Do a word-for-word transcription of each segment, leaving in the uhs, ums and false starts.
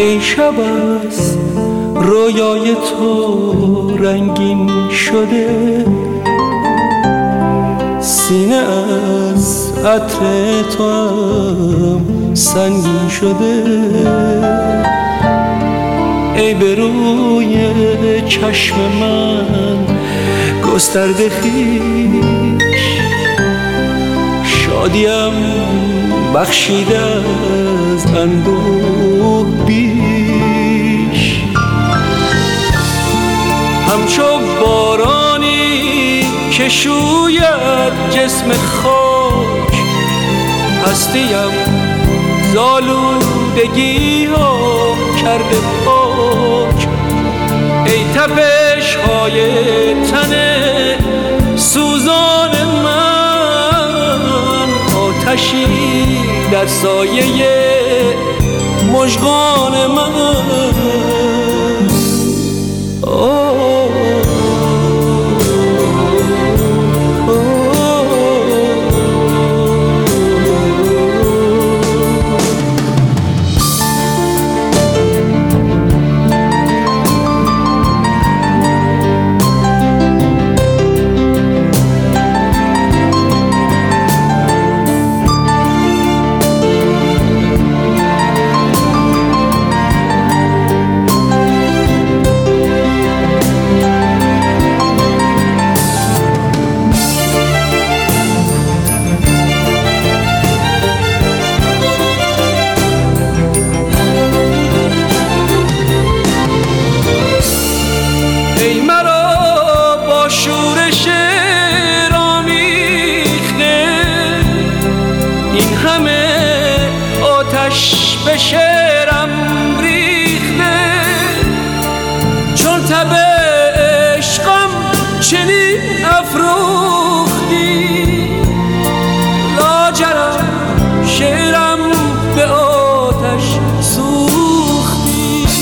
ای شب از رویای تو رنگین شده، سینه از عطر تو هم سنگین شده. ای به روی چشم من گسترده خویش، شادیم بخشیده از اندوه بیش. همچو بارانی که شوید جسم خاک، هستیم زالودگی ها کرده پاک. ای تپش های تن سوزان من، آتشی در سایه مژگان من. ای مرا با شورش رامیخته، این همه آتش به شعرم ریخته. چون تب عشقم چنین افروختی، لاجرم شعرم به آتش سوختی.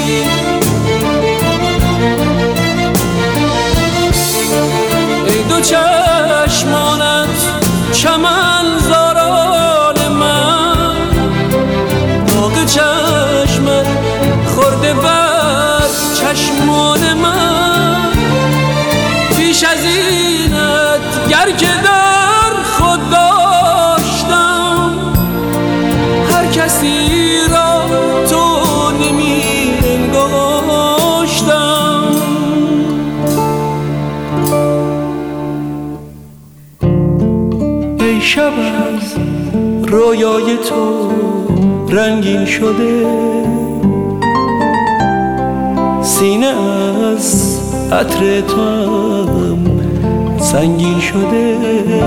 دو چشمانت چمن زاران من، داغ چشمت خورده بر چشمان من. پیش از اینت گر که در خود داشتم، هر کسی را تو نمی انگاشتم. ای شب از رویای تو رنگین شده، سینه از عطر تو هم سنگین شده.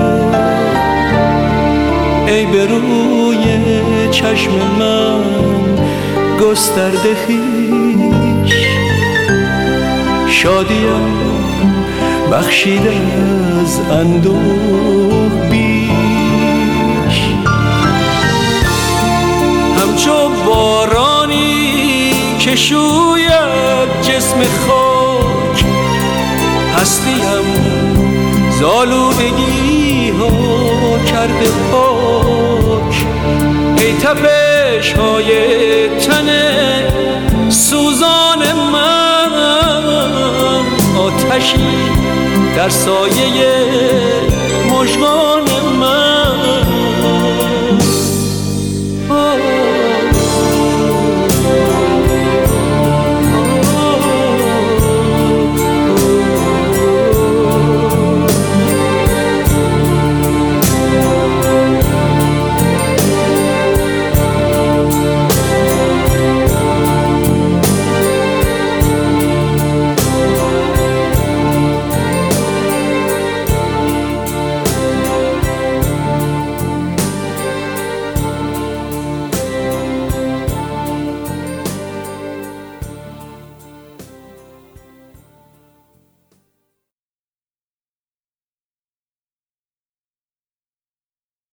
ای به روی چشم من گسترده خویش، شادیم بخشیده از اندوه بیش. همچو بارانی که شوید جسم خاک، هستیم زالودگی ها کرده پاک. ای تپش های تن سوزان من، آتشی در سایه مژگان